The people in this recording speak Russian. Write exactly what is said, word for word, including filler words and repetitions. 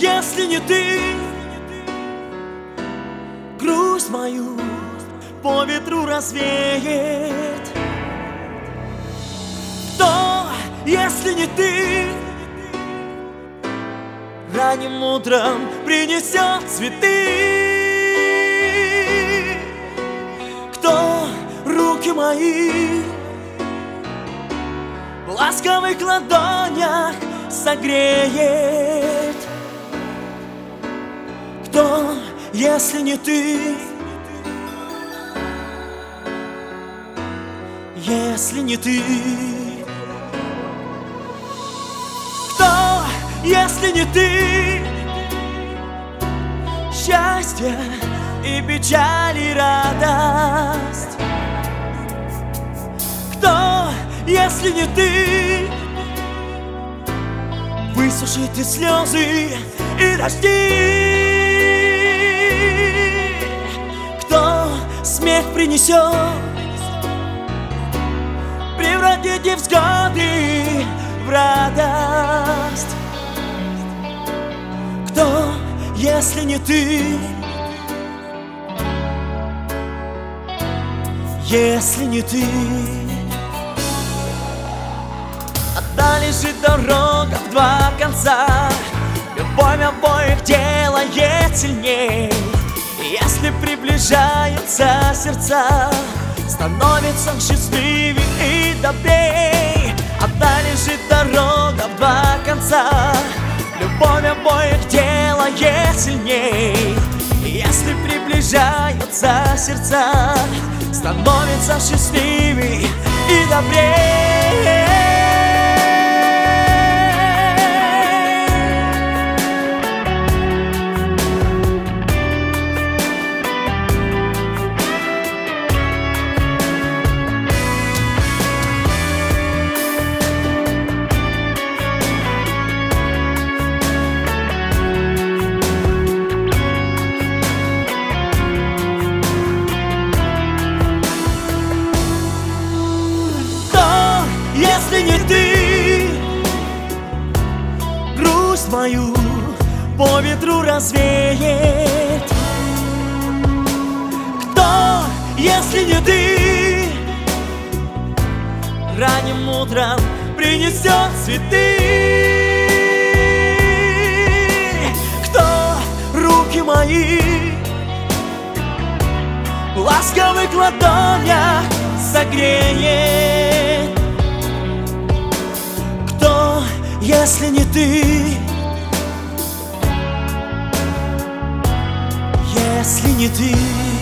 если не ты? Грусть мою по ветру развеет. Кто, если не ты, ранним утром принесет цветы? Кто руки мои в ласковых ладонях согреет? Кто, если не ты? Если не ты? Кто, если не ты? Счастье и печаль и радость. Кто, если не ты? Высушит и слезы, и дожди. Кто смех принесет, превратит невзгоды в радость. Кто, если не ты? Если не ты? Одна лежит дорога в два конца, любовь обоих делает сильней. Если приближаются сердца, становится счастливее и добрей. Одна лежит дорога в два конца, любовь обоих делает сильней. Если приближаются сердца, становится счастливее и добрей. Если не ты, грусть мою по ветру развеет. Кто, если не ты, ранним утром принесет цветы? Кто руки мои в ласковых ладонях согреет? Если не ты, если не ты.